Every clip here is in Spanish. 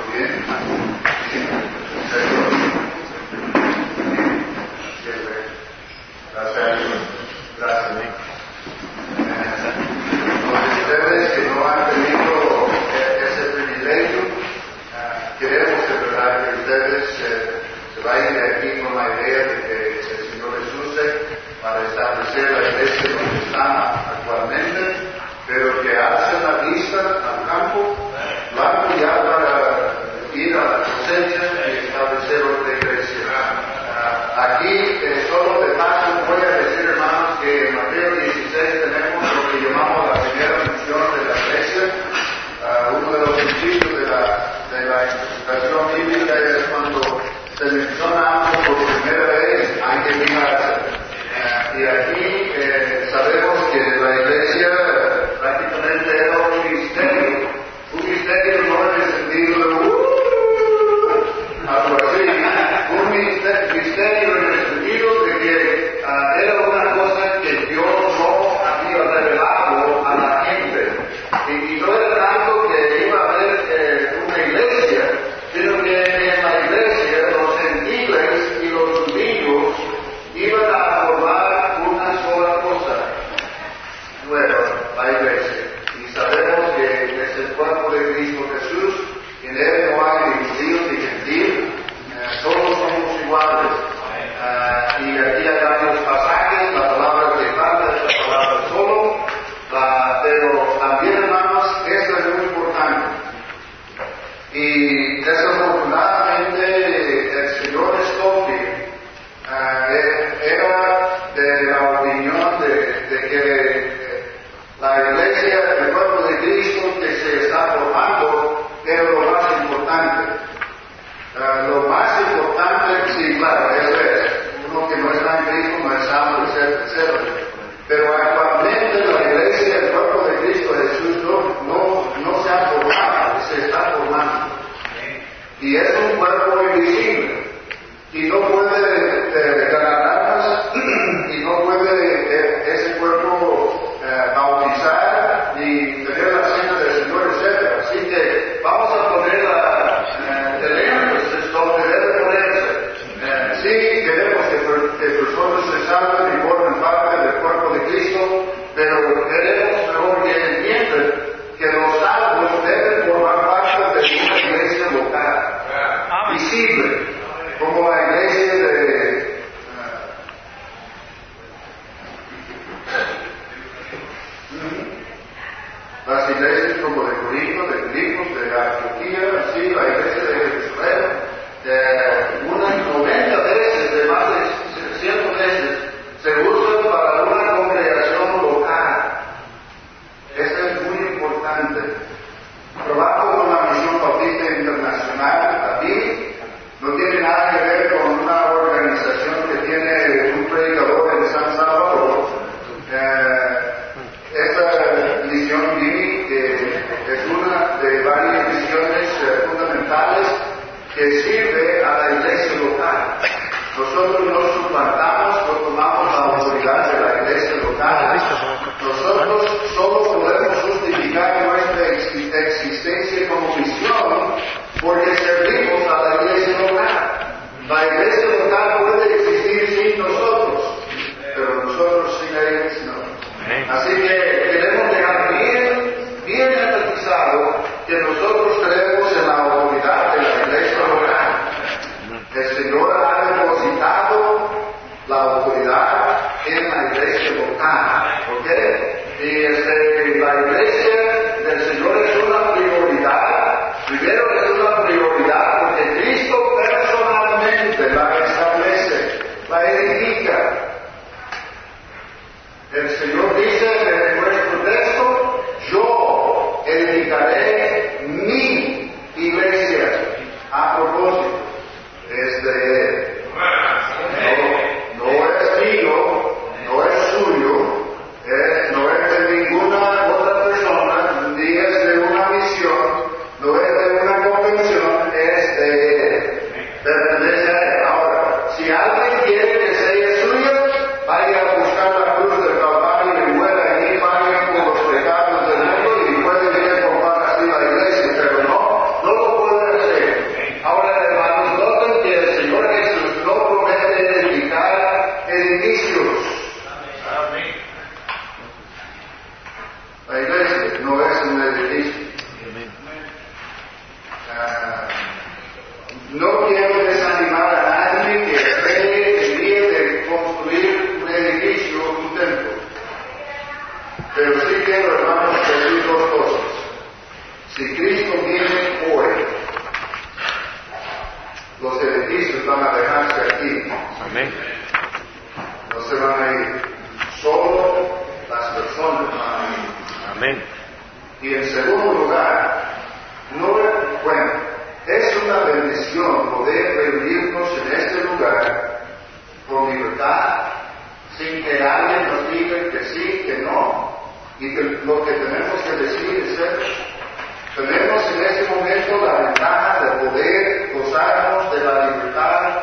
bien. Gracias. Ustedes que no han tenido ese privilegio, queremos de verdad que ustedes se vayan de aquí con la idea de que el Señor les use para establecer la iglesia donde están actualmente, pero que alcen la vista al campo, blanco ya para ir a la cosecha y establecer otra iglesia. Aquí, solo de paso, voy a decir, hermanos, que en Mateo 16 tenemos lo que llamamos la primera función de la iglesia. Uno de los principios de la interpretación bíblica es cuando se menciona algo por primera vez, hay que mirarse. Y aquí sabemos que la iglesia prácticamente era un misterio no en el sentido de algo así, un misterio en el sentido de que era una cosa que Dios no había revelado a la gente. Y no era tanto que iba a haber una iglesia, sino que en la iglesia los gentiles y los judíos iban a formar una sola cosa, nueva, la iglesia. Y sabemos que es el cuerpo de Cristo Jesús, en él no hay ni judío ni gentil, todos somos iguales. Y aquí hay varios pasajes, la palabra que falta es la palabra solo, pero también, hermanos, esto es muy importante. Y desafortunadamente el señor Scofield era de la opinión de que la iglesia, el cuerpo de Cristo que se está formando, era lo más importante. Lo más importante, sí, claro, eso es. Uno que no está en Cristo no es salvo, etc. Pero actualmente la iglesia, el cuerpo de Cristo Jesús, no se ha formado, se está formando. Y es un cuerpo invisible. Y no puede ganar almas, y no puede ese cuerpo bautizar, ni tener la cena del Señor, etc. Así que vamos a poner el énfasis donde debe ponerse. Sí, queremos que personas se salven y formen parte del cuerpo de Cristo, pero queremos mejor que entiendan que los salvos deben formar parte de una iglesia local, visible, como la iglesia de las iglesias como de Corinto, de Filipos, de Antioquía, así, la iglesia de Jerusalén, unas 90 veces, de más de 100 veces, se usa para una congregación local. Eso es muy importante. Trabajo con la Misión Bautista Internacional aquí, no tiene nada que ver con una organización que tiene un predicador en San Salvador. Esta misión BIMI es una de varias misiones fundamentales que sirve a la iglesia local. Nosotros no suplantamos o tomamos la autoridad de la iglesia local. Nosotros solo podemos justificar nuestra existencia como misión porque servimos a la iglesia local. La iglesia local puede existir sin nosotros, pero nosotros sin la iglesia no. Así que queremos dejar bien enfatizado que nosotros creemos en la autoridad de la iglesia local. El Señor ha depositado la No quiero desanimar a nadie que cree el día de construir un edificio, un templo. Pero sí quiero, hermanos, decir dos cosas. Si Cristo viene hoy, los edificios van a dejarse aquí. Amén. No se van a ir. Solo las personas van a ir. Amén. Y en segundo lugar, es una bendición poder reunirnos en este lugar con libertad, sin que alguien nos diga que sí, que no, y que lo que tenemos que decir es eso. Tenemos en este momento la ventaja de poder gozarnos de la libertad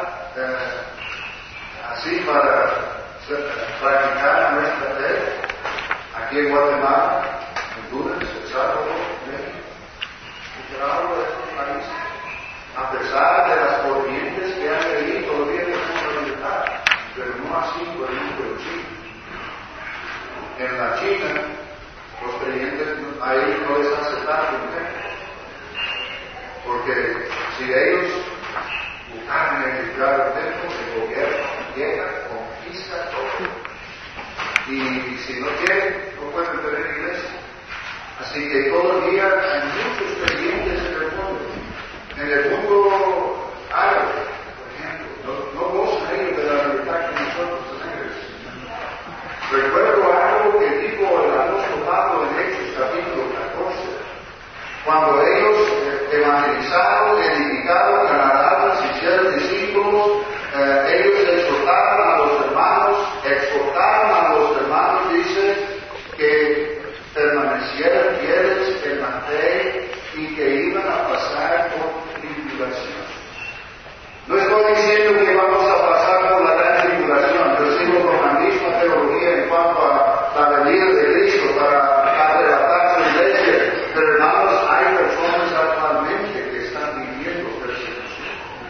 así para practicar nuestra fe aquí en Guatemala, Honduras, El Salvador, México, Nicaragua, estos países. A pesar de las corrientes que han ahí, todavía tenemos libertad, pero no así por ejemplo en China. En la China, los creyentes ahí no les hace tanto bien, porque si ellos buscaran edificar el templo, el gobierno llega, conquista todo. Y si no quieren, no pueden tener iglesia. Así que todavía hay muchos creyentes en el mundo. En el mundo árabe, por ejemplo, no gozan ellos de la libertad que nosotros tenemos. Recuerdo algo que dijo el apóstol Pablo en Hechos capítulo 14, cuando ellos evangelizaron, edificaron, ganaron, se hicieron discípulos, ellos exhortaron a los hermanos, dice, que permanecieran fieles en la fe y que iban a pasar por tribulación. No estoy diciendo que vamos a pasar por la gran tribulación, yo sigo con la misma teología en cuanto a la venida de Cristo para arrebatar su iglesia, pero hermanos, hay personas actualmente que están viviendo persecución.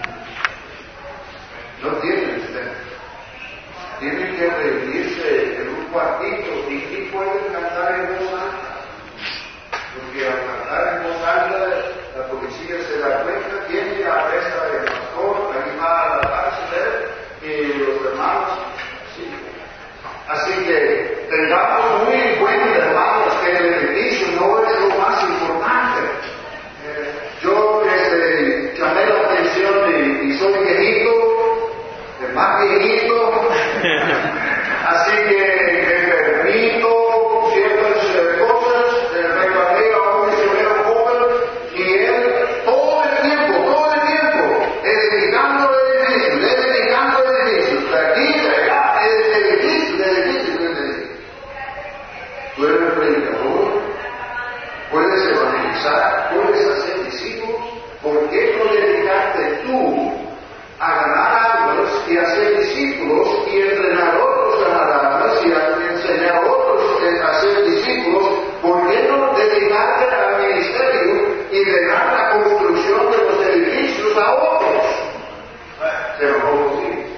No tienen fe. Tienen que reunirse en un cuartito y ni pueden cantar en voz alta. Porque al cantar en voz alta, la policía se da cuenta, tiene que arrestar al pastor, ahí va a la cárcel y los hermanos, sí. Así que tengamos muy en cuenta, hermanos, que el edificio no es lo más importante. Yo llamé la atención y soy viejito, el más viejito, así que me permito ciertas cosas, reclamé a un misionero joven y él todo el tiempo, edificando edificios, de aquí, de allá, edificios. Tú eres predicador, puedes evangelizar, puedes hacer discípulos, ¿por qué no dedicarte tú a ganar almas y hacer discípulos y entrenar a otros a ganar almas y a enseñar a otros a hacer discípulos? ¿Por qué no dedicarte al ministerio y dejar la construcción de los edificios a otros? Se lo pongo así.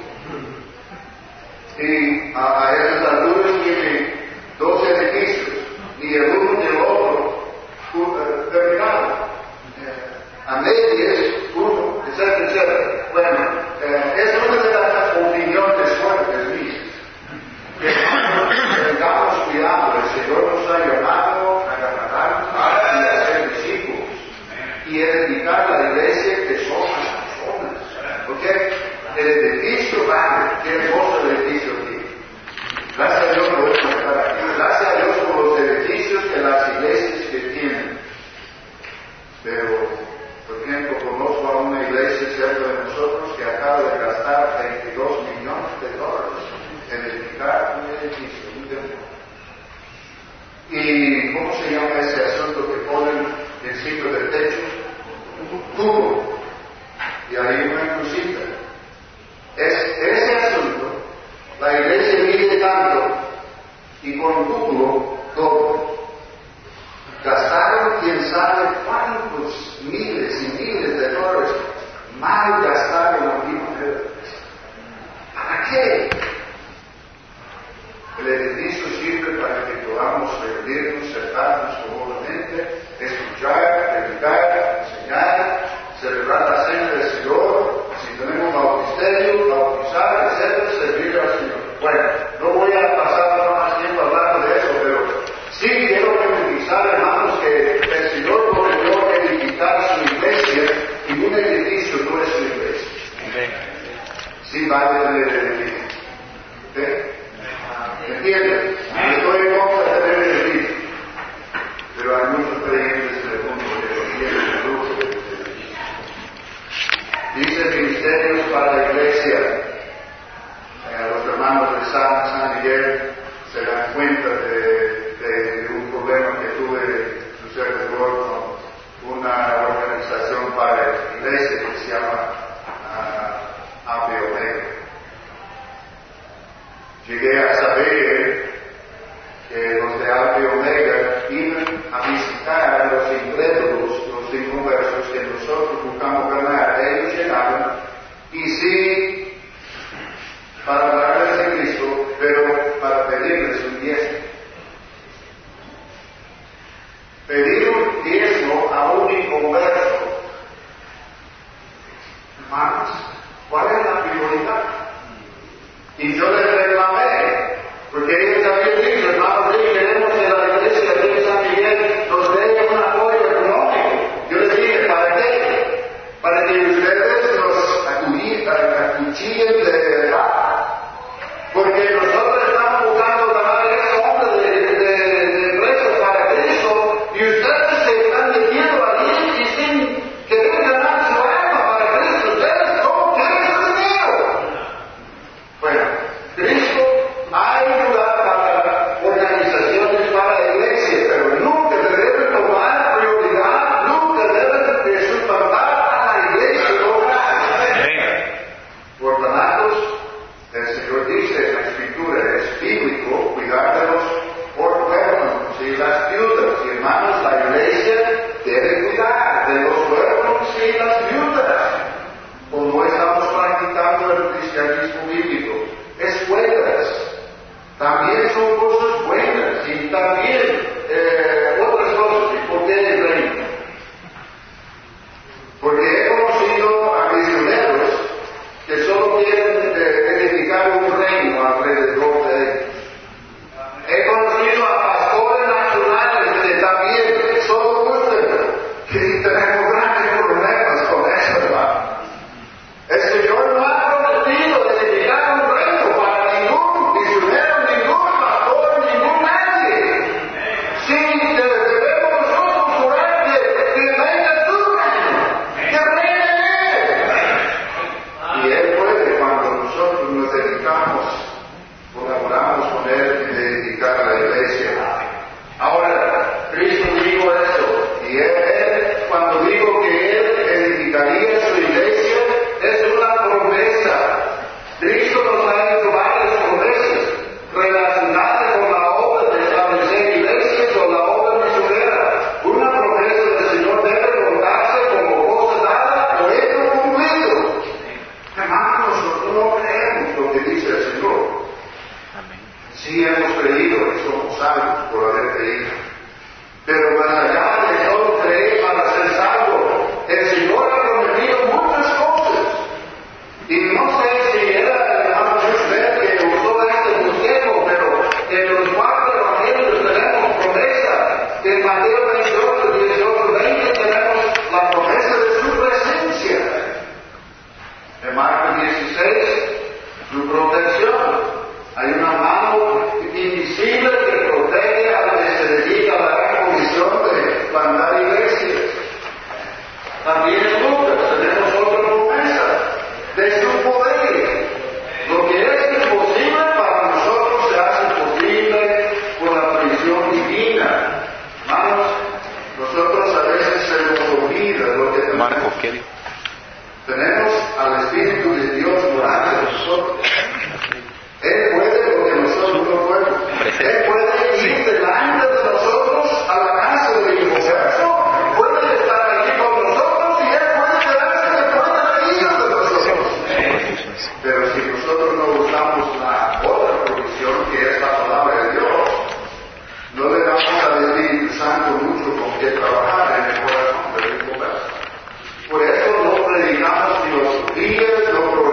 Y a esas alturas tiene 2 edificios y el uno y el otro terminado. A medias, uno, etcétera. Bueno, es una de las opiniones fuertes mías. Que tengamos cuidado, el Señor nos ha llamado a ganar y a ser discípulos y edificar la iglesia que son las personas. ¿Ok? El edificio vale. ¿Qué hermoso el edificio aquí? Gracias a Dios por estar aquí. Gracias a Dios por los edificios que las iglesias que tienen. Pero, por ejemplo, conozco a una iglesia cerca de nosotros que acaba de gastar $22 millones en edificar un edificio, un templo. ¿Y cómo se llama ese asunto que ponen encima del techo? Un tubo. Y ahí una crucita. Ese asunto, la iglesia mide tanto y con tubo todo. Gastaron quién sabe cuántos miles y miles de dólares, mal gastaron aquí mujeres. ¿Para qué? El edificio sirve para que podamos reunirnos, sentarnos cómodamente, escuchar, predicar, enseñar, celebrar la cena del Señor, va a tener edificio. ¿Entiendes? Estoy en contra de tener edificio. Pero hay muchos creyentes en el mundo que no tienen el lujo de edificio. Dice ministerios para la iglesia. Los hermanos de San Miguel se dan cuenta de un problema que tuve su servidor con una organización para la iglesia que se llama Alfa y Omega. Llegué a saber que los de Alfa y Omega iban a visitar a los incrédulos, los inconversos que nosotros buscamos ganar. Ellos llegaban y sí, para hablarles de Cristo, pero para pedirles un diezmo. Pedir un diezmo a un inconverso. Hermanos, ¿cuál es la prioridad? Y yo les reclamé, porque ellos habían dicho, hermanos, queremos que la iglesia de San Miguel nos dé un apoyo económico. Yo les dije, ¿para qué? Para que ustedes nos acuchillen de verdad. Porque nosotros estamos buscando ganar ese hombre de presos para Cristo y ustedes se están metiendo allí y sin querer ganar su alma para Cristo. ¿Ustedes cómo quieren ese dinero? Bueno, Cristo, hay lugar para organizaciones para la iglesia, pero nunca deben tomar prioridad, nunca deben suplantar a la iglesia local. Orfanatos. El Señor dice en la Escritura, es bíblico cuidar de los huérfanos y las viudas. Y hermanos, la iglesia debe cuidar de los huérfanos y las viudas. O no estamos practicando el cristianismo bíblico. Escuelas también son cosas buenas y también otras cosas. ¿Y por qué el reino? Porque he conocido a misioneros que solo quieren edificar un reino alrededor de ellos. He conocido a pastores nacionales que también solo buscan, y tenemos grandes problemas con eso, hermano. El Señor no ha prometido edificar un reino para ningún misionero, ningún pastor, ningún nadie. Sí, debemos nosotros orar que venga su reino, que reine Él. Y Él puede, cuando nosotros nos dedicamos, colaboramos con Él en dedicar a la iglesia. Ahora, Cristo dijo eso, y Él, cuando dijo que Él edificaría su iglesia, es una promesa. Cristo nos ha hecho varias promesas relacionadas con la obra de establecer iglesias o la obra misionera. Una promesa del Señor debe contarse como cosa dada o hecho cumplido. Hermanos, nosotros no creemos lo que dice el Señor. Sí hemos creído que somos salvos por haber creído. Pero más allá de solo creer para ser salvo, el Señor ha prometido muchas cosas. Y no sé si era el hermano Jusbert que usó este bosquejo, pero en los 4 evangelios tenemos promesa. En Mateo 28, 18, 20 tenemos la promesa de su presencia. En Marcos 16, su protección. Hay una mano invisible que protege a los que se dedica a la gran comisión de plantar iglesias. También en Lucas tenemos otra promesa de su poder. Lo que es imposible para nosotros se hace posible por la prisión divina. Hermanos, nosotros a veces se nos olvida lo que tenemos. Marco, ¿qué dijo? Tenemos al Espíritu de Dios morando en nosotros. Él puede lo que nosotros no podemos. Él puede ir delante de nosotros a la casa del inconverso, puede estar aquí con nosotros y Él puede quedarse después de la vida de nosotros. Pero si nosotros no buscamos la otra provisión que es la palabra de Dios, no le damos al Espíritu Santo mucho con qué trabajar en el corazón del inconverso. Por eso no predicamos filosofías, no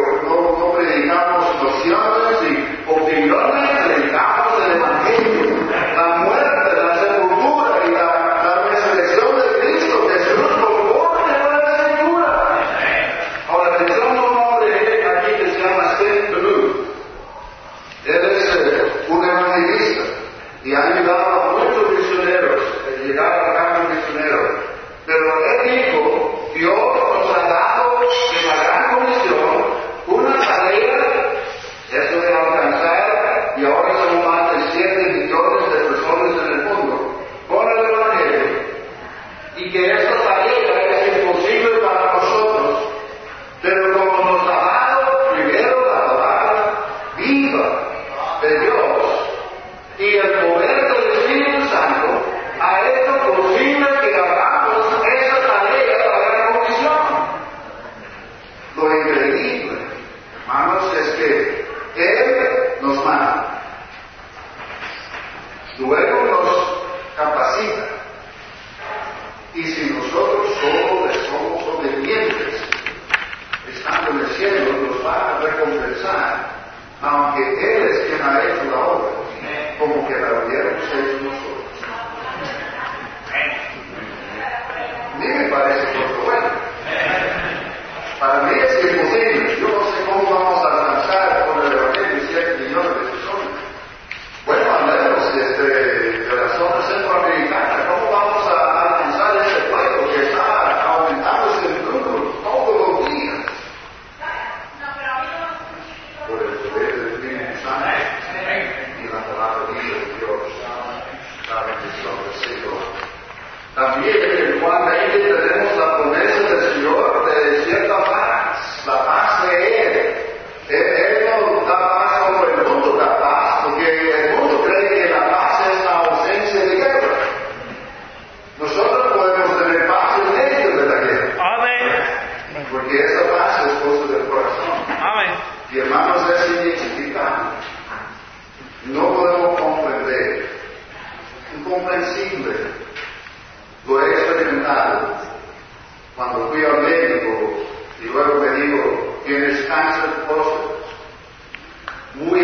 Él es quien ha hecho la obra, como que la hubiéramos hecho nosotros. A mí me parece todo bueno. Para mí es imposible. Yo no sé cómo vamos a alcanzar con el Evangelio 7 millones de personas. Bueno, hablemos de la zona centroamericana. ¿Cómo vamos a alcanzar ese pueblo que está aumentándose en número todos los días? Por el poder del Espíritu Santo y la palabra de Dios, la bendición del Señor. También en Juan 20 tenemos la promesa del Señor de cierta paz, la paz de Él. Él no da paz como el mundo da paz, porque el mundo cree que la paz es la ausencia de guerra. Nosotros podemos tener paz en medio de la guerra. Amén. Porque esa paz es cosa del corazón. Amén. Y hermanos, es inexplicable. No podemos comprender, incomprensible. Lo he experimentado cuando fui al médico y luego me dijo, tienes cáncer de próstata. Muy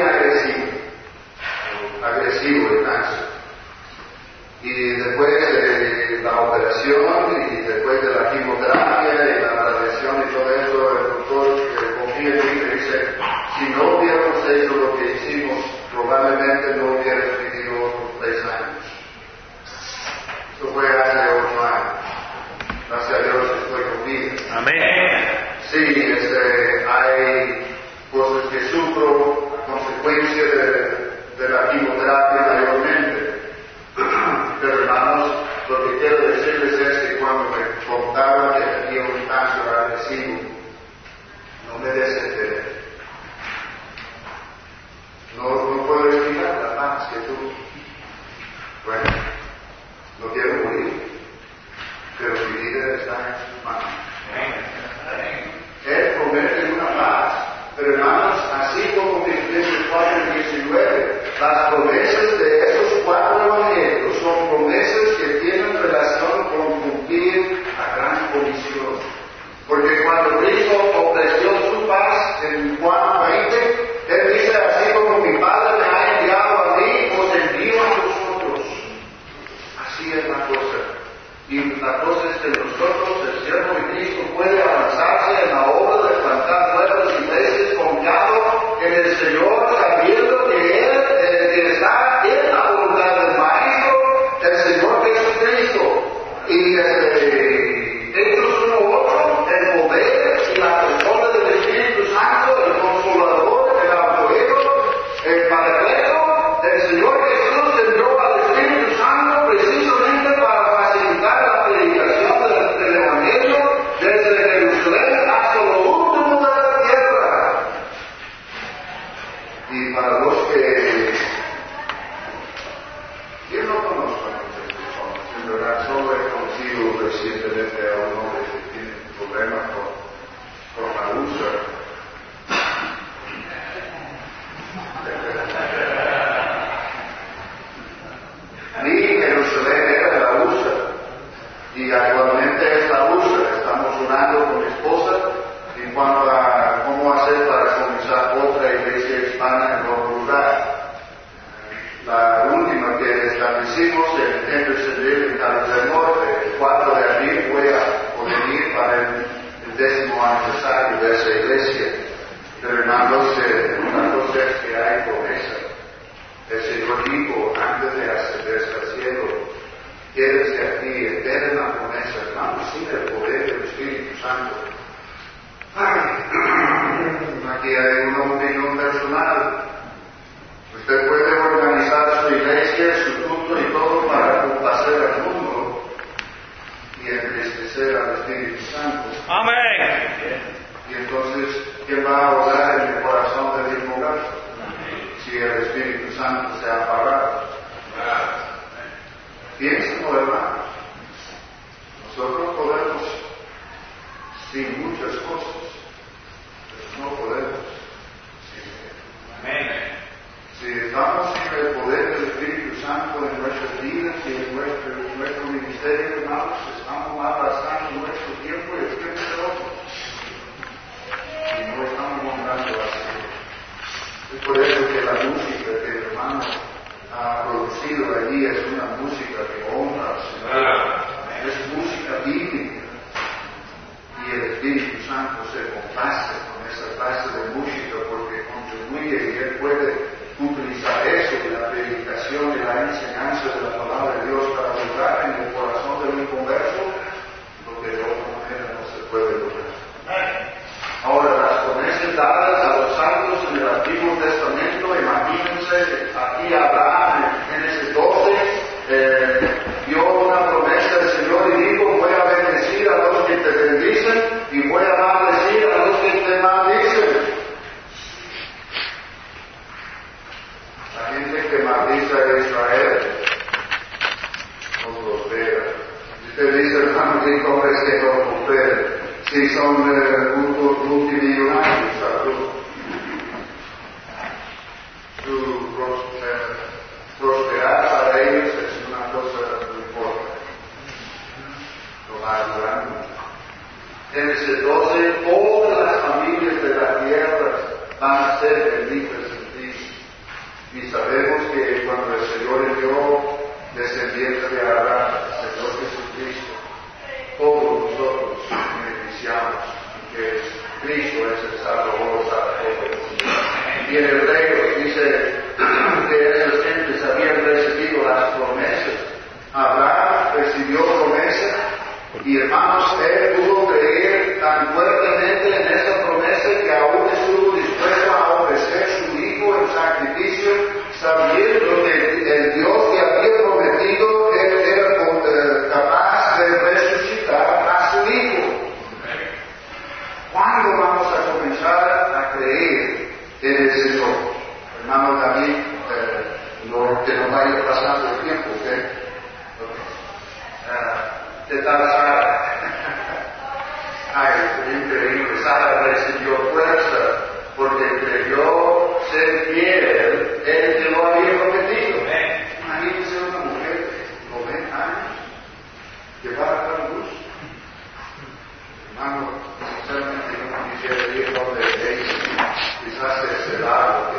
agresivo el cáncer. Y después de la operación y después de la quimioterapia y la radiación y todo eso, el doctor confía en mí y me dice, si no hubiéramos hecho lo que hicimos, probablemente no hubieras vivido otros 3 años. Esto fue hace 8 años. Gracias a Dios estoy con vida. Amén. Sí, hay cosas que sufro a consecuencia de la quimioterapia mayormente. Pero hermanos, lo que quiero decirles es que cuando me contaron que tenía un cáncer agresivo, no me desesperé. No puedo explicar la paz que tuve. Bueno, no quiero morir, pero mi vida está en sus manos. Él promete una paz, pero hermanos, así como Filipenses 4:19, las promesas de estos 4 evangelios son promesas que tienen relación con cumplir la gran comisión. Porque cuando Cristo ofreció su paz en Juan 20, Él dice, así como mi Padre me ha enviado a mí, os envío a vosotros. Así es la cosa. Y la cosa es que nosotros, el siervo de Cristo, puede avanzarse en la obra de plantar nuevas iglesias confiado en el Señor, sabiendo que Él que está en la voluntad del Maestro, el Señor Jesucristo. Y Hechos 1:8, el poder y la persona del Espíritu Santo, el Consolador, el Apoyo, el Paracleto, el Señor Jesús envió al Espíritu Santo precisamente para facilitar la predicación del Evangelio desde Jerusalén hasta lo último de la tierra. Y para los que yo no conozco a muchas personas, en verdad solo he conocido recientemente a un hombre que tiene problemas con la úlcera. Ni Jerusalén era la úlcera y actualmente es la úlcera. Estamos orando con mi esposa en cuanto a cómo hacer para comenzar otra iglesia hispana en otro lugar. La última que establecimos en Hendersonville, en Carolina del Norte, el 4 de abril voy a venir para el 10º aniversario de esa iglesia. Pero hermanos, una cosa es que hay promesa. El Señor dijo antes de ascenderse al cielo, quédense aquí, esperen la promesa, hermanos, sin el poder del Espíritu Santo. Aquí hay una opinión personal. Usted puede organizar su iglesia, su culto y todo para complacer al mundo y entristecer al Espíritu Santo. Amén. Y entonces, ¿quién va a orar en el corazón del mismo gasto? Si el Espíritu Santo se ha apagado. Piénsenlo, hermanos. Nosotros podemos sin muchas cosas, pero no podemos sin Él. Amén. Si estamos sin el poder del Espíritu Santo en nuestras vidas y en nuestro ministerio, hermanos, estamos malgastando nuestro tiempo y el tiempo de otros. Y no estamos honrando al Señor. Es por eso que Espíritu Santo se complace con esa clase de música porque contribuye y Él puede utilizar eso de la predicación y la enseñanza de la palabra de Dios para lograr en el corazón del inconverso lo que de otra manera no se puede lograr. Ahora, las promesas dadas a los santos en el Antiguo Testamento, imagínense, aquí Abraham en Génesis 12 dio una promesa del Señor y dijo: voy a bendecir a los que te bendicen y voy a maldecir a los que te maldicen. La gente que maldice a Israel no prospera. Usted dice, hermano, ¿qué hombres que no prosperan? Si son multimillonarios, prosperar para ellos es una cosa muy importante. Lo más grande. Génesis 12, todas las familias de la tierra van a ser benditas en ti. Y sabemos que cuando el Señor envió descendientes de Abraham, el Señor Jesucristo, todos nosotros beneficiamos, que Cristo es el Salvador para todos. Y en Hebreos dice que esas gentes habían recibido las promesas. Abraham recibió promesas y, hermanos, él pudo creer tan fuertemente en esa promesa que aún estuvo dispuesto a ofrecer su hijo en sacrificio, sabiendo que el Dios que había prometido él era capaz de resucitar a su hijo. ¿Cuándo vamos a comenzar a creer en el Señor? Hermano David, que no vaya pasando el tiempo, ¿ok? ¿Qué tal Sara? Ay, es increíble. Sara recibió fuerza porque creyó ser fiel el que lo había prometido. Imagínense una mujer de 90 años que va a dar luz. Hermano, sinceramente yo no quisiera ir donde ella quizás es el árbol.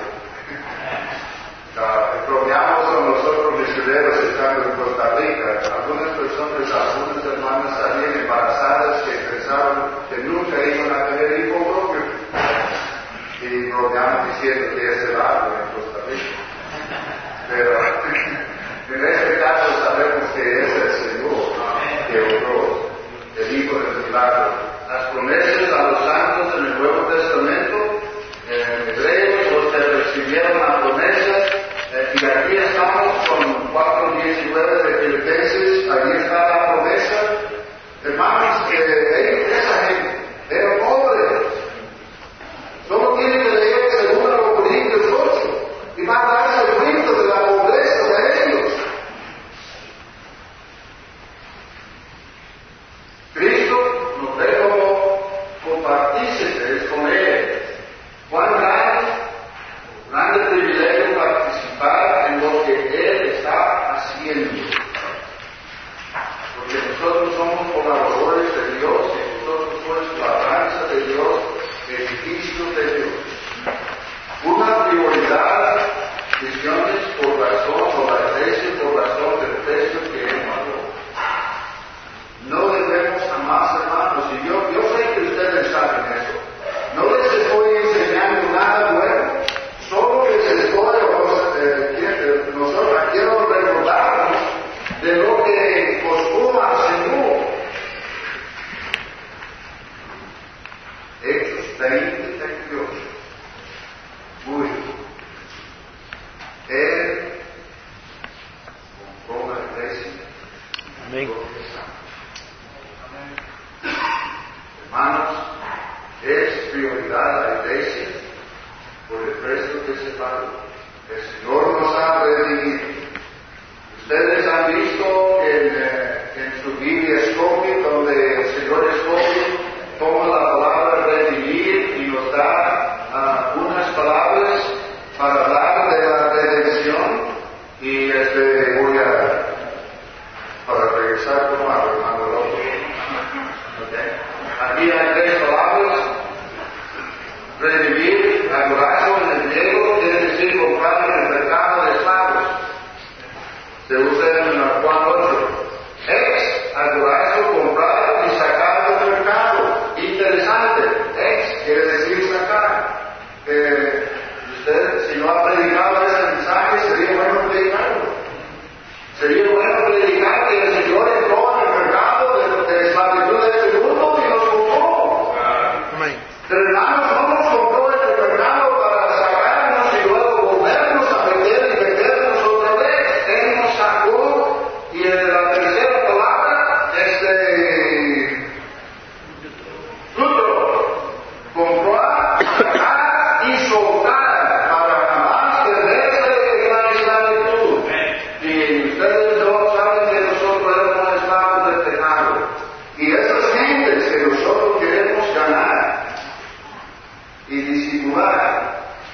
Bromeamos con los otros misioneros estando en Costa Rica. Algunas personas, algunas hermanas salían embarazadas que pensaban que nunca iban a tener hijo propio. Y bromeamos diciendo que es el árbol en Costa Rica. Pero en este caso sabemos que es el Señor que obró, el Hijo del milagro. Las promesas a los santos en el Nuevo Testamento, en Hebreos, los que recibieron la promesa, y aquí estamos con 4:19 de Filipenses, allí está la promesa. Hermanos, esa gente era pobre. Solo tiene que leer 2 Corintios 8 y va a darse el cuento de la pobreza de ellos. Cristo nos ve como partícipes con Él. Cuán grande privilegio participar en lo que Él está haciendo. Porque nosotros somos colaboradores de Dios y nosotros somos labranza de Dios, edificios de Dios. Una prioridad, visiones por razón, por la iglesia, por razón del precio que Él pagó. No debemos jamás, hermanos, y yo sé que ustedes saben eso. No les estoy enseñando nada bueno, solo les estoy, nosotros quiero recordarnos de lo que costó al Señor. Hechos 20:28. Muy bien. Él compró la iglesia. Amén. Hermanos, es prioridad la iglesia por el precio que se pagó. El Señor nos ha redimido. Ustedes han visto en su Biblia Scopie, donde el Señor Scopie toma la palabra redimir y nos da unas palabras para hablar de la redención. Y voy para regresar con algo, hermano López. Okay. Aquí hay 3 palabras. Redimir, agorazo en el griego, quiere decir comprar en el mercado de esclavos. Se usa en Juan 8. Ex, agorazo, comprar y sacar del mercado.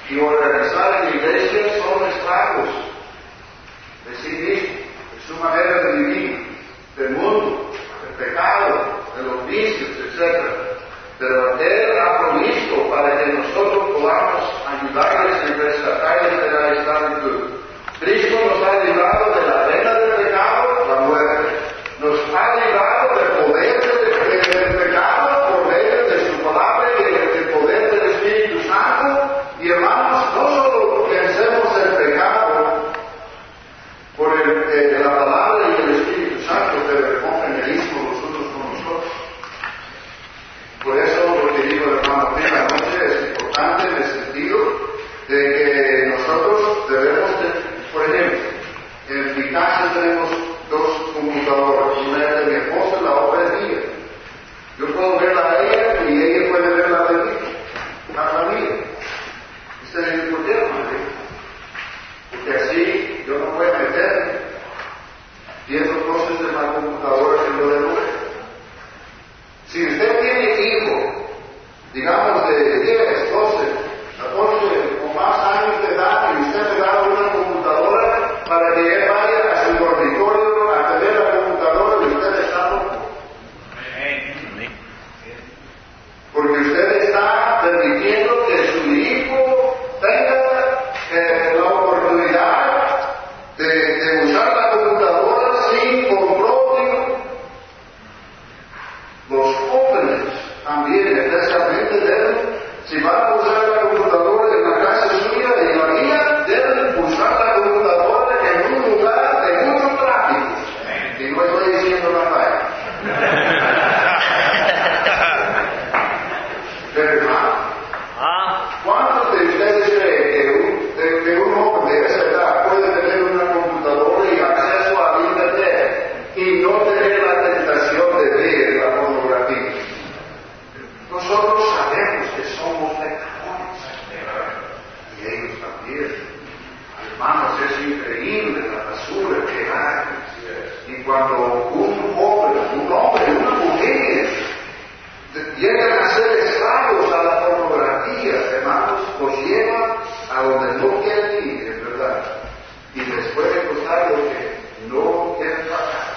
y organizar en iglesias son esclavos de sí mismo, de su manera de vivir, del mundo, del pecado, de los vicios, etc. Pero Él ha provisto para que nosotros podamos ayudarles y rescatarles de la esclavitud. Cristo nos ha librado de la pena del pecado, la muerte. Nos ha librado del poder del pecado por medio de su palabra y del poder del Espíritu Santo. Y hermanos, no solo pensemos el pecado por la palabra y el Espíritu Santo, pero el compañerismo los unos con nosotros. Por eso lo que digo, hermano, primeramente es importante en el sentido de que nosotros debemos, por ejemplo, en mi casa tenemos dos computadoras, una es de mi esposa y la otra es mía. Yo puedo verla a ella y ella puede verla de mí, a la mía. Este es el problema, porque así yo no puedo meterme viendo cosas de la computadora que yo debo ver. Si usted tiene hijo, digamos de 10, 12, 14 o más años de edad y usted le da una computadora para que él vaya a su dormitorio a tener la computadora y usted está loco. Porque usted está permitiendo que su hijo tenga la oportunidad de usar la computadora sin control. Los jóvenes también, especialmente deben, si van a usar la computadora en la casa suya y la mía, deben usar la computadora en un lugar de mucho tráfico. Y no estoy diciendo la falla. Pero hermano, ¿cuántos de ustedes creen que un joven de esa edad puede tener una computadora y acceso al internet y no tener la tentación de ver la pornografía? Nosotros sabemos que somos pecadores y ellos también. Hermanos, es increíble la basura que hay. Y cuando un joven, un hombre, una mujer llegan a ser esclavos a la pornografía, hermanos, los llevan a donde no quieren ir, en verdad. Y les puede costar lo que no quieren pagar.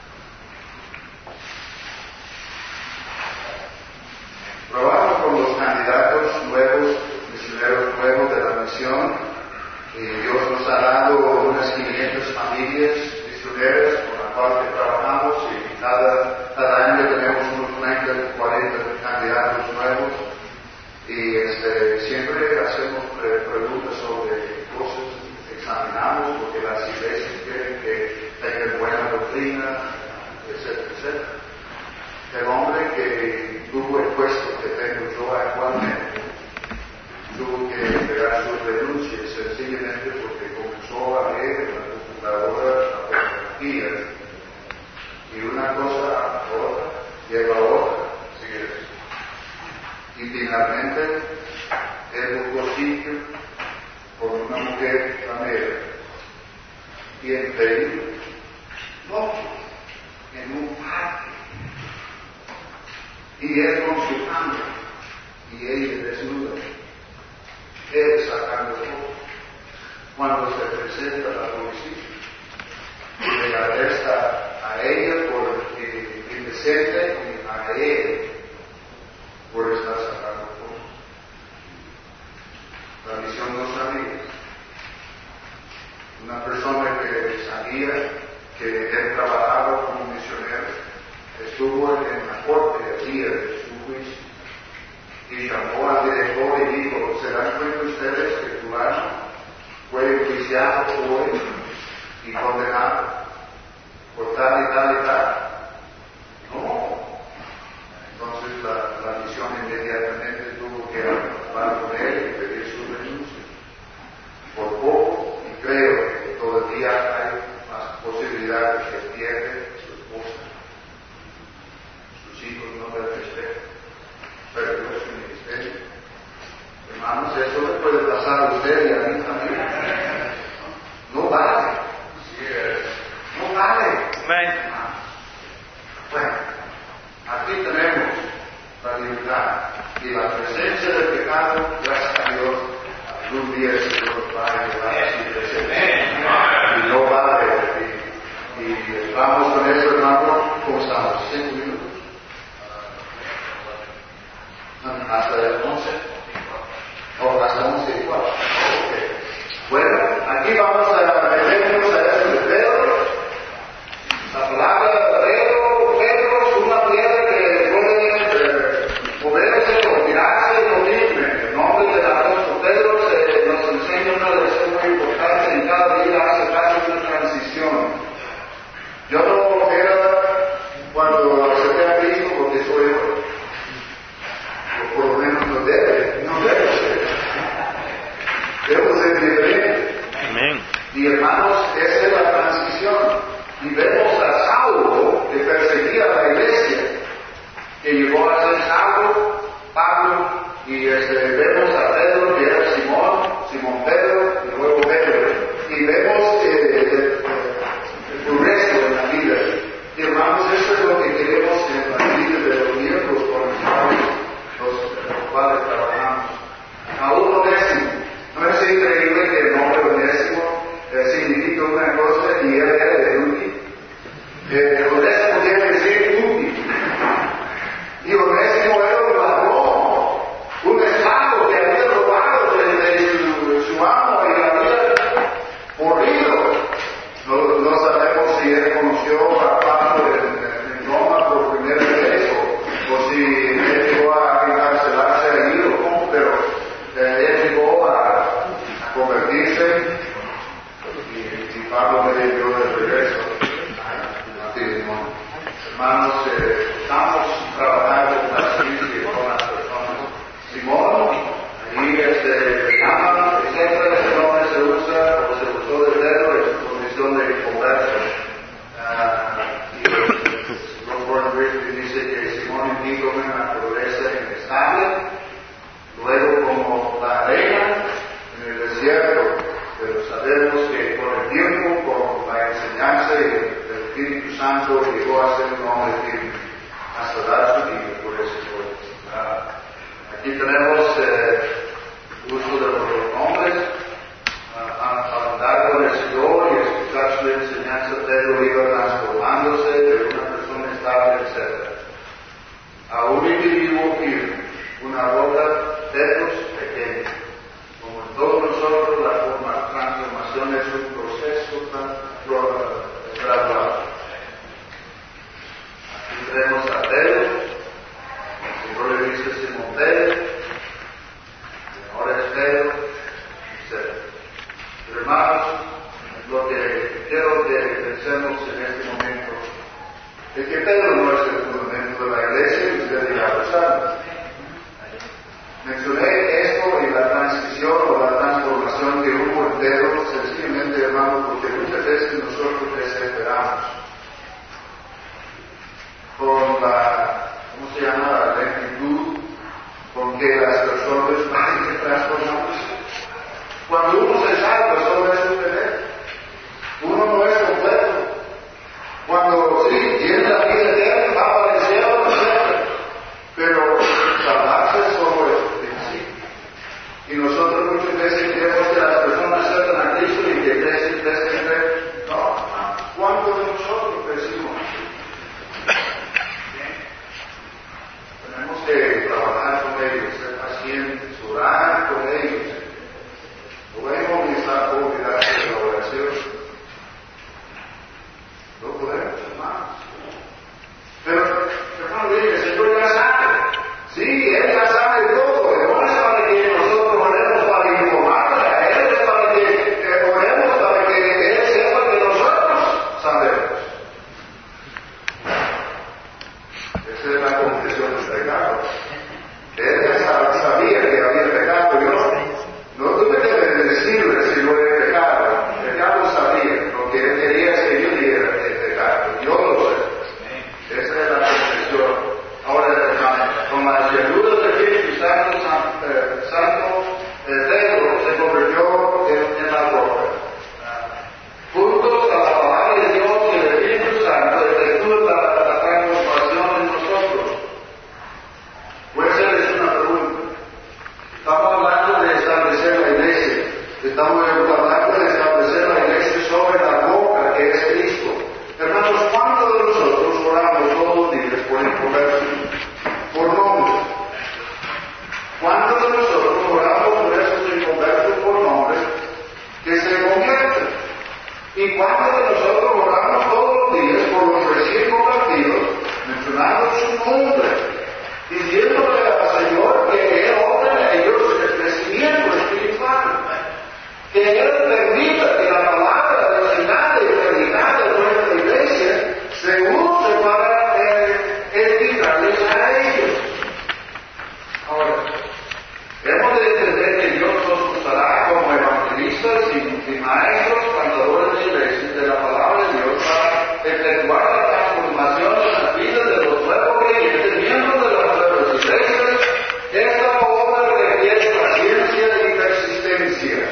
Probamos con los candidatos nuevos, misioneros nuevos de la misión, y Dios nos ha dado unas 500 familias misioneras con las cuales trabajamos, y cada año tenemos unos 30, 40 candidatos nuevos, y siempre hacemos preguntas sobre cosas, examinamos, porque las iglesias quieren que tengan buena doctrina, etcétera, etcétera. El hombre que tuvo el puesto que tengo yo actualmente tuvo que entregar su renuncia sencillamente porque comenzó a leer en la computadora la pornografía y una cosa a otra lleva a otra. Y finalmente él buscó sitio con una mujer ramera y entre loco en un parque. Y él con su cámara, y ella desnuda, él sacando fotos. Cuando se presenta la policía, y le arresta a ella por indecente y a él por estar sacando fotos. La misión no sabía. Una persona que sabía que él trabajaba como misionero estuvo en la corte el día de su juicio y llamó al director y dijo: ¿se dan cuenta ustedes que fulano fue enjuiciado hoy y condenado por tal y tal y tal? No. Entonces la misión inmediatamente tuvo que hablar con él y pedir su renuncia. Por poco, y creo que todavía hay más posibilidades que pierde su esposa. Hijos no le respetan, pero no es un ministerio. Hermanos, eso le puede pasar a usted y a mí también. No vale. No vale. Bueno, aquí tenemos la libertad y la presencia del pecado, gracias a Dios, algún día el Señor va a llevar a su presencia y no va a repetir. Y vamos con eso, hermano. ¿Cómo estamos? 5 minutos. Hasta el 11. O hasta 11 y 4. Okay. Bueno, aquí vamos a meternos a eso de Pedro. La palabra Pedro es una piedra que puede moverse o tirarse y morirme. El nombre del apóstol Pedro nos enseña una lección muy importante en cada día hace parte de una transición. Yo no era cuando acepté a Cristo porque soy hoy. O por lo menos no debe ser. Debo ser diferente. Amén. Y hermanos, esa es la transición. Y vemos a Saulo que perseguía a la iglesia, que llegó a ser Saulo, Pablo, y vemos a Pedro que era Simón Pedro, y luego Pedro. Y vemos el progreso en la vida. Y hermanos, eso es lo que queremos en la vida de los miembros con los cuales trabajamos. A uno décimo. ¿No es increíble que el nombre onésimo significa una cosa y él era de útil? Onésimo quiere decir útil. Y onésimo era un ladrón, un esclavo que había robado de su amo y había corrido. No sabemos si él conoció a Pablo en Roma por primera vez o si él llegó a encarcelarse allí o cómo, pero él llegó a convertirse y Pablo me dio de regreso. Hermanos, estamos trabajando con las personas. Simón, ahí llaman, siempre ese nombre se usa o se usó de Pedro en su condición de converso. Y Ron Gordon Griffith dice que Simón indica una naturaleza inestable, luego como la arena en el desierto, pero sabemos que con el tiempo, con la enseñanza y el Espíritu Santo llegó a ser un hombre firme hasta dar su vida por ese pueblo. Aquí tenemos uso de los nombres. Al andar con el Señor y escuchar su enseñanza, Pedro iba transformándose de una persona estable, etc. A un individuo firme, una roca, Pedro pequeña. Como en todos nosotros, la transformación es un proceso gradual. Aquí tenemos a Pedro, el Señor le dice a Simón Pedro, y ahora es Pedro, etc. Pero hermanos, lo que quiero que pensemos en este momento es que Pedro no es el fundamento de la iglesia y usted ya lo sabe. Mencioné esto y la transición o la transformación que hubo en Pedro, sencillamente, hermano, porque muchas veces nosotros desesperamos con la, ¿cómo se llama?, la lentitud con que las personas van a transformarse. Cuando uno se salva, solo es un bebé. Uno no es completo. Cuando sí, tiene la vida eterna, va para el cielo, etc. Pero salvarse solo es el principio. Y nosotros muchas veces queremos que las personas acepten a Cristo y que crecen. No, ¿cuántos de nosotros crecimos? Tenemos que trabajar con ellos, ser pacientes, orar con ellos. Podemos olvidarse de la oración. No podemos, hermanos. Pero, hermano, dice, el Señor ya sabe. Sí, Él ya sabe todo. No es para que nosotros oremos para informarle a Él, es para que oremos para que Él sepa que nosotros sabemos. Esa es la confesión del pecado. Él ya sabía que había pecado que Él permita que la palabra original y predicada en nuestra iglesia se use para edificarles a ellos. Ahora, hemos de entender que Dios nos usará como evangelistas y maestros, plantadores de iglesias de la palabra de Dios para efectuar la transformación en las vidas de los nuevos creyentes, miembros de las nuevas iglesias. Esta obra requiere paciencia y persistencia.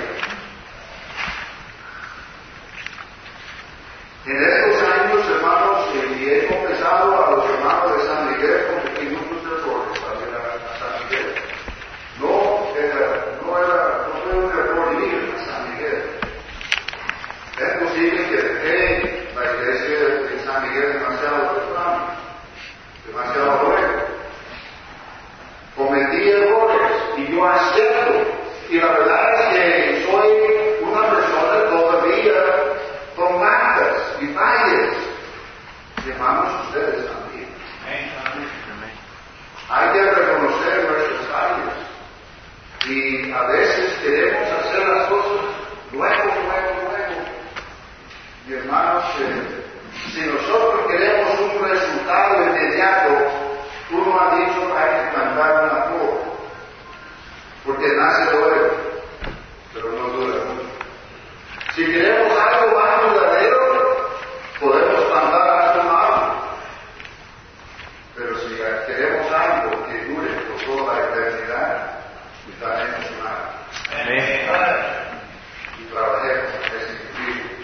En estos años, hermanos, y he confesado a los hermanos de San Miguel, cometí muchos errores al ir a San Miguel. No fue un error ir a San Miguel. Es posible que dejé la iglesia de San Miguel demasiado temprano, demasiado luego. Cometí errores y yo acepto. Y la verdad es que soy una persona todavía con manchas y fallas. Y hermanos, ustedes también. Hay que reconocer nuestras fallas. Y a veces queremos hacer las cosas luego. Y hermanos, si nosotros queremos un resultado inmediato, uno ha dicho hay que plantar una flor, porque nace luego, pero no dura mucho. Si queremos algo más duradero, podemos plantar hasta un árbol. Pero si queremos algo que dure por toda la eternidad, plantaremos un árbol. Y trabajemos en ese sentido.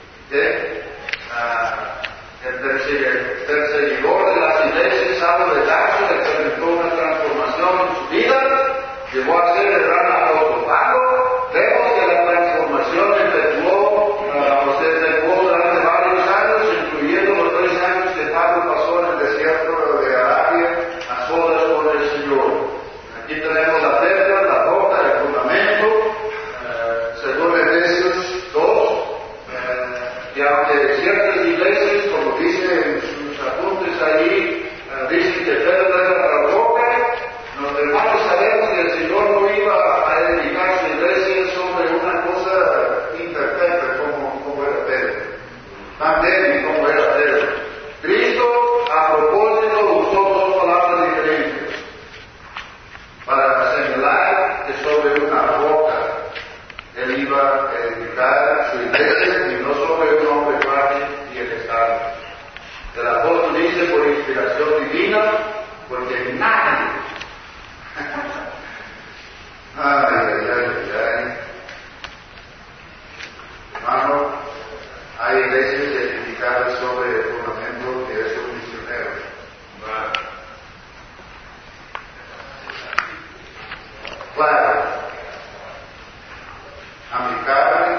El perseguidor de las iglesias, Saulo de Tarso, experimentó una transformación en su vida, llegó a ser el gran apóstol Pablo. Vemos que la transformación efectuó durante varios años, incluyendo los 3 años que Pablo pasó en el desierto de Arabia, a solas con el Señor. Aquí tenemos la pedra, la roca, el fundamento, según Efesios 2. Y aunque ciertas iglesias, como dice en sus apuntes ahí, dicen que Pedro era la roca, los hermanos sabemos que el Señor no iba a edificar su iglesia sobre una cosa imperfecta como era Pedro, tan débil como era Pedro. Cristo, a propósito, usó 2 palabras diferentes para señalar que sobre una roca Él iba a edificar su iglesia y no sobre un hombre frágil y el estado. El apóstol dice por inspiración divina, porque nadie. Hermano, hay iglesias edificadas sobre el fundamento que es un misionero. Claro, a mi carne,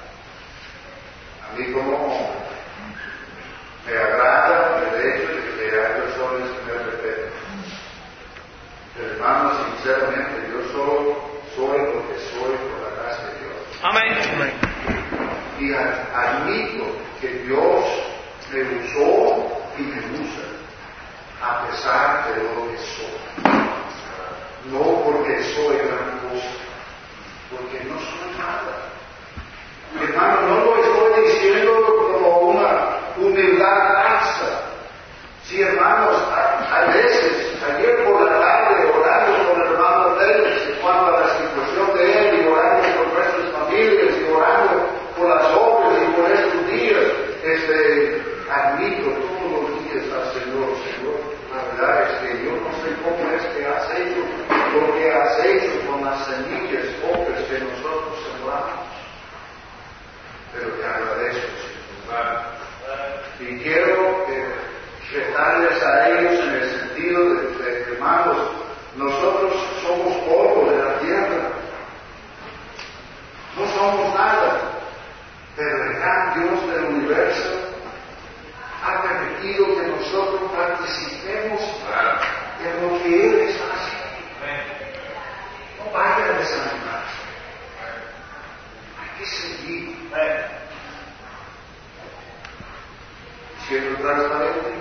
a mí como me agrada el hecho de que yo soy el Señor de Pedro. Pero hermano, sinceramente, yo solo soy lo que soy por la gracia de Dios. Amén. Y admito que Dios me usó y me usa, a pesar de lo que soy. No porque soy gran cosa, porque no soy nada. Hermano, no lo estoy diciendo como una humildad falsa. Sí, hermanos, a veces, ayer por la tarde, orando con el hermano Pérez, en cuanto a la situación de él, y orando por nuestras familias, y orando por las obras, y por estos días, admito todos los días al Señor, la verdad es que yo no sé cómo es que has hecho lo que has hecho con las semillas, obras que nosotros sembramos. Pero te agradezco, Señor. Y quiero retarles a ellos en el sentido de hermanos, nosotros somos polvo de la tierra. No somos nada. Pero el gran Dios del universo ha permitido que nosotros participemos en lo que Él está haciendo. No vaya a desanimarse. Hay que seguir. Siendo transparente.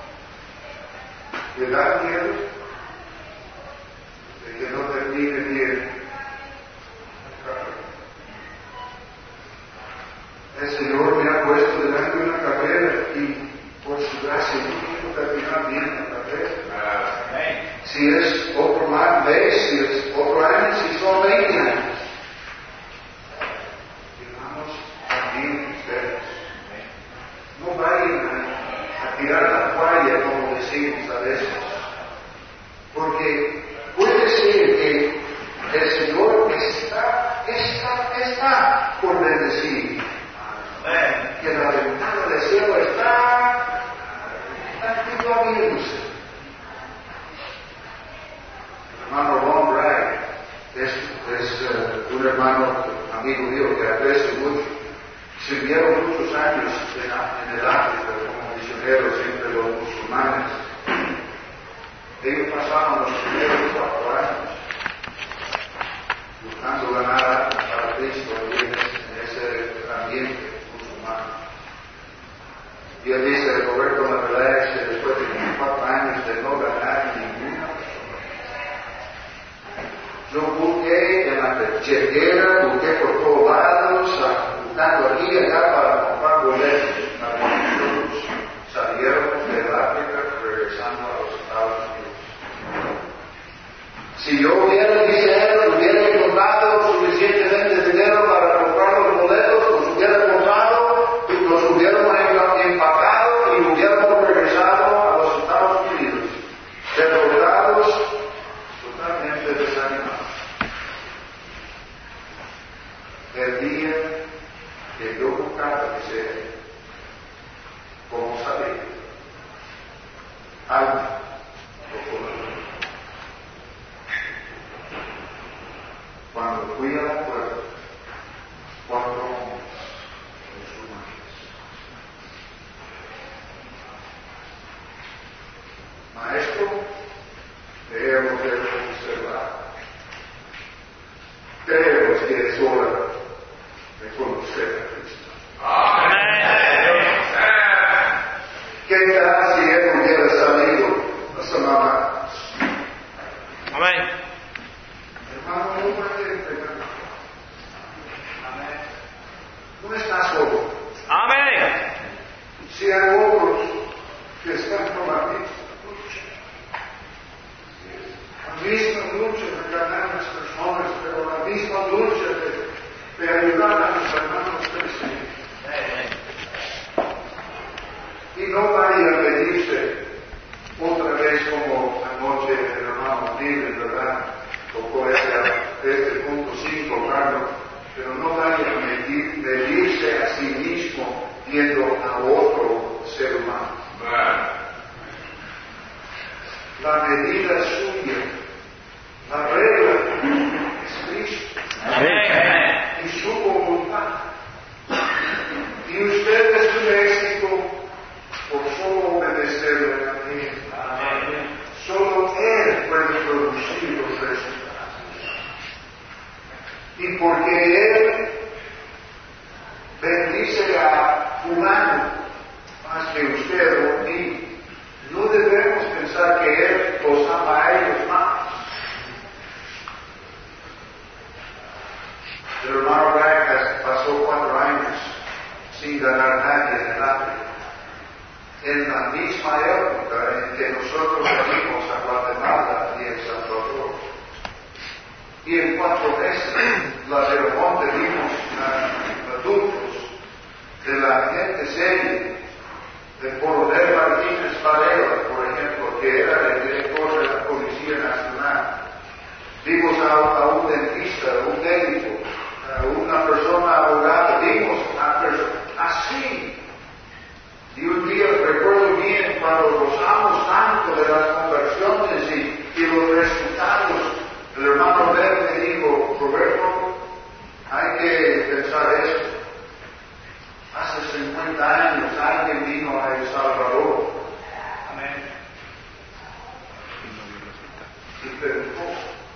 ¿Le da miedo de que no termine bien si es otro mes, si es otro año, si son 20 años. Hermanos, también ustedes, no vayan a tirar la toalla, como decimos a veces, porque puede ser que el Señor está por bendecir, que la ventana del cielo está abriéndose. Hermano Ron Bragg es un hermano amigo mío que aprecio mucho. Sirvieron muchos años en el África como misioneros entre los musulmanes. Ellos pasaron los primeros 4 años buscando ganar para Cristo en ese ambiente musulmán. Y él dice, Roberto, la verdad es que después de 4 años de no ganar ninguna persona, yo busqué en la chequera, busqué por todos lados, buscando aquí y allá para comprar boletos. Muchos salieron del África regresando a los Estados Unidos. Si yo hubiera encontrado suficientemente dinero para comprar los boletos, los hubiera comprado, los hubiéramos empacado y hubiéramos regresado a los Estados Unidos, derrotados, totalmente desanimados. El día que yo buscaba que sea, como sabía, algo ocurrió. Cuando fui a la puerta, 4 hombres musulmanes. Maestro, debemos de observar. Creemos que es hora de conocer a Cristo. ¿Qué tal si él hubiera salido a Samaria? Amén. Hermano, no puede pegar. No está solo. Amén. Si hay otros que están con la misma lucha. La misma lucha de ganar a las personas, pero la misma lucha de ayudar a los hermanos crecidos. Y no vaya a pedirse otra vez como anoche el hermano Libre, ¿verdad? Tocó este punto 5, Carlos, pero no vaya a medirse a sí mismo viendo a otro ser humano. La medida es suya, la regla es Cristo. Amén. Y su voluntad. Y usted es un éxito por solo obedecerle a mí. Solo Él puede producir los resultados. Y porque Él bendice a fulano más que usted o mí, no debemos pensar que Él los ama a ellos más. El hermano Bragg pasó 4 años sin ganar nadie en el África. En la misma época en que nosotros venimos a Guatemala y El Salvador. Y en 4 meses, la Monte vimos adultos de la gente seria, del coronel Martínez Varela, por ejemplo, que era el director de la Policía Nacional. Vimos a un dentista, a un médico, a una persona abogada, vimos a personas así. Y un día recuerdo bien cuando gozamos tanto de las conversiones y los resultados, el hermano Bert me dijo, Roberto, hay que pensar esto. Hace 50 años alguien vino a El Salvador. Amén. Y predicó.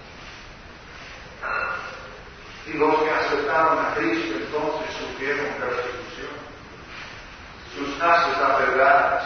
Y los que aceptaron a Cristo entonces sufrieron persecución. Sus casas aperradas,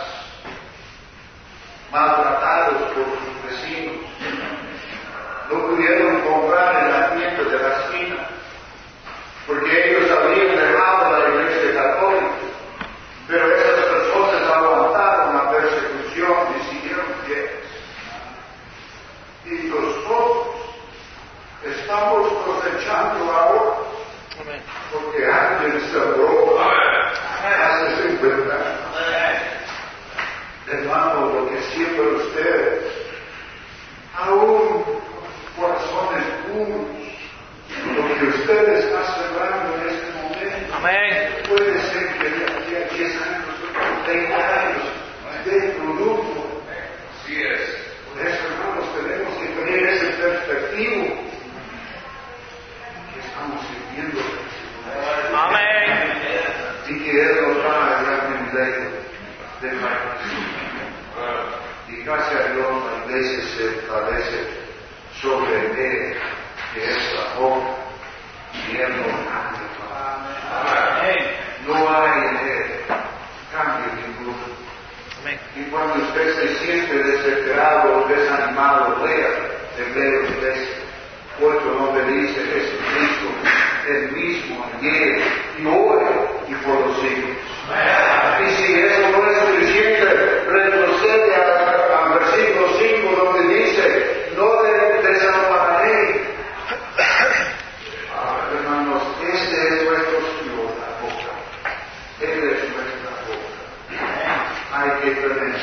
maltratados por sus vecinos, no pudieron comprar en la tienda de la esquina, porque ellos habían dejado la iglesia católica, pero esas personas aguantaron la persecución y siguieron fieles. Y nosotros estamos cosechando ahora, Amén. porque alguien sembró hace 50 años. Hermano, lo que siembra usted, aún corazones puros, lo que usted está sembrando en este momento, Amén. puede ser que de aquí a 10 años, 30 años, dé producto. Así es. Por eso, hermanos, tenemos que tener ese perspectivo que estamos sirviendo Amén. y que Él nos va a dar privilegio de participar. Y gracias a Dios la iglesia se parece sobre Él, que es la boca, y Él no cambia. Amén. No hay en Él cambio ninguno. Amén. Y cuando usted se siente desesperado o desanimado, lea Hebreos 13, 8, donde dice Jesucristo, el mismo ayer y hoy y por los siglos. Y si eso no es suficiente, retrocede al versículo 5, donde dice, no desampararé. Hermanos, este es nuestro Señor, la boca. Él es nuestra boca. Hay que tener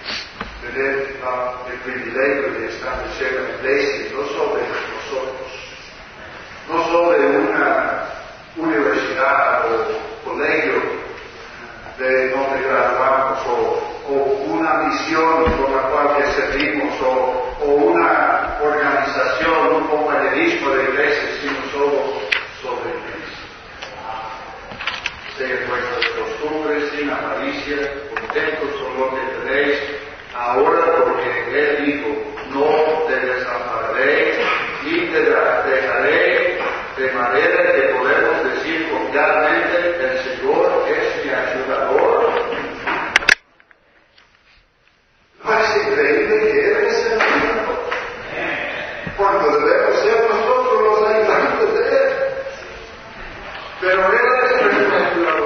el privilegio de establecer la iglesia, no sobre nosotros, no sobre una universidad o colegio de donde graduamos o una misión por la cual que servimos o una organización, un compañerismo de iglesia, sino solo sobre Cristo. Sean vuestras costumbres sin avaricia, contentos con lo que tenéis ahora, porque Él dijo, no te desampararé ni te dejaré, de manera que podemos decir confiadamente, el Señor es mi ayudador. ¿No es increíble que Él es el ayudador? Cuando debemos ser nosotros los ayudantes de Él. Pero Él es nuestro ayudador.